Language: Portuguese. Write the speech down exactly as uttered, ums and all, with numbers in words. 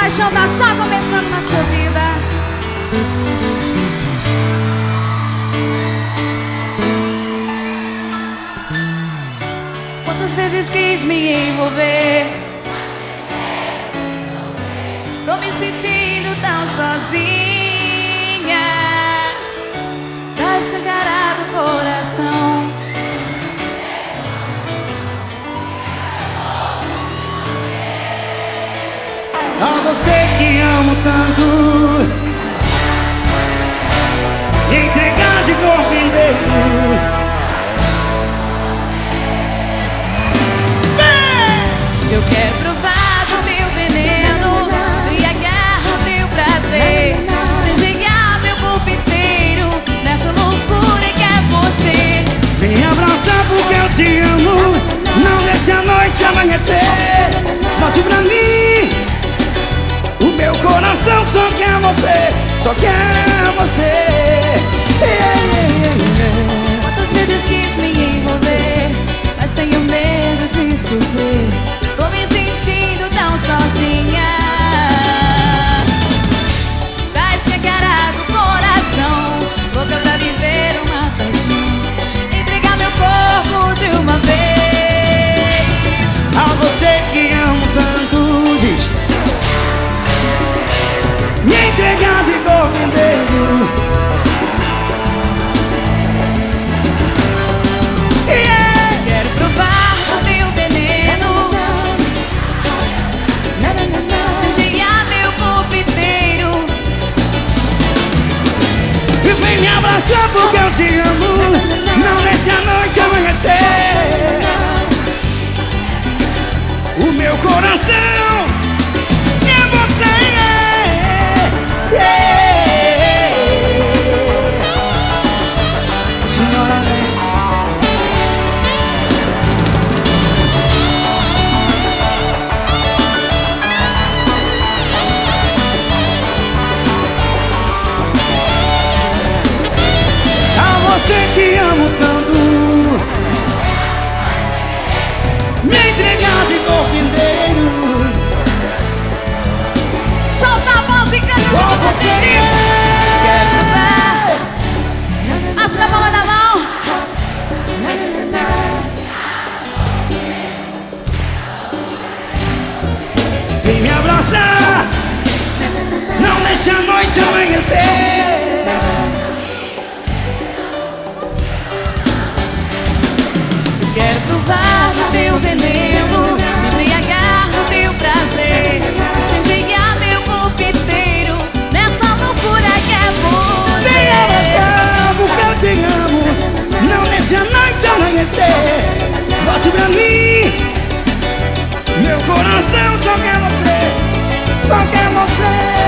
paixão tá só começando na sua vida. Quantas vezes quis me envolver, tô me sentindo tão sozinha. Tá escancarado o coração. A você que amo tanto, entregar de corpo inteiro. Eu quero provar do teu veneno e agarrar o teu prazer, incendiar meu corpo inteiro nessa loucura que é você. Vem abraçar porque eu te amo, não deixe a noite amanhecer. Volte pra mim, o meu coração só quer você, só quer você. Yeah, yeah, yeah. Quantas vezes quis me envolver, mas tenho medo de sofrer. Tô me sentindo tão sozinha. Tá escancarado o coração, louca pra viver uma paixão, entregar meu corpo de uma vez. A você que amo tanto, diz, me entregar de corpo inteiro. Yeah. Quero provar do teu veneno, incendiar meu corpo inteiro. E vem me abraçar porque eu te amo, não deixe a noite amanhecer. O meu coração é você. Yeah. Senhora, a você que amo tanto, me entregar de corpo inteiro. Solta a música e Só junto você. Quero provar. Acha a palma da mão. Vem me abraçar, não deixe a noite amanhecer. Quero provar do teu veneno, me embriagar no teu prazer, incendiar meu corpo inteiro nessa loucura que é você. Vem abraçar porque eu te amo, não deixe a noite amanhecer. Volte pra mim, meu coração só quer você, só quer você.